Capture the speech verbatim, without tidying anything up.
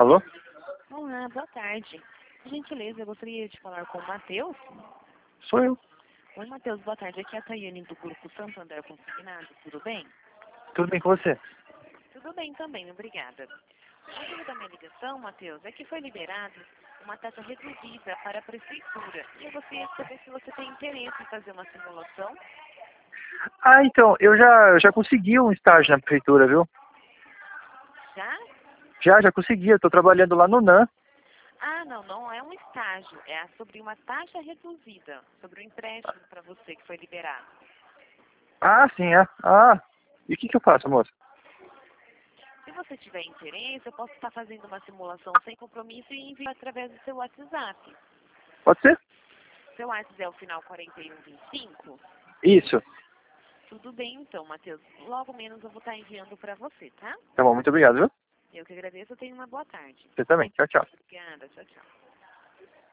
Alô? Olá, boa tarde. Por gentileza, eu gostaria de falar com o Matheus. Sou eu. Oi, Matheus, boa tarde. Aqui é a Tayane do Grupo Santander Consignado. Tudo bem? Tudo bem com você? Tudo bem também, obrigada. O motivo da minha ligação, Matheus, é que foi liberado uma taxa reduzida para a prefeitura. E eu gostaria de saber se você tem interesse em fazer uma simulação. Ah, então, eu já, eu já consegui um estágio na prefeitura, viu? Já? Já, já consegui. Eu tô trabalhando lá no NAM. Ah, não, não é um estágio. É sobre uma taxa reduzida, sobre o empréstimo para você que foi liberado. Ah, sim, é. Ah, e o que que eu faço, moça? Se você tiver interesse, eu posso estar fazendo uma simulação sem compromisso e enviar através do seu WhatsApp. Pode ser? Seu WhatsApp é o final quarenta e um vinte e cinco? Isso. Tudo bem então, Matheus. Logo menos eu vou estar enviando para você, tá? Tá bom, muito obrigado, viu? Eu que agradeço, eu tenho uma boa tarde. Você também. Tchau, tchau. Obrigada, tchau, tchau.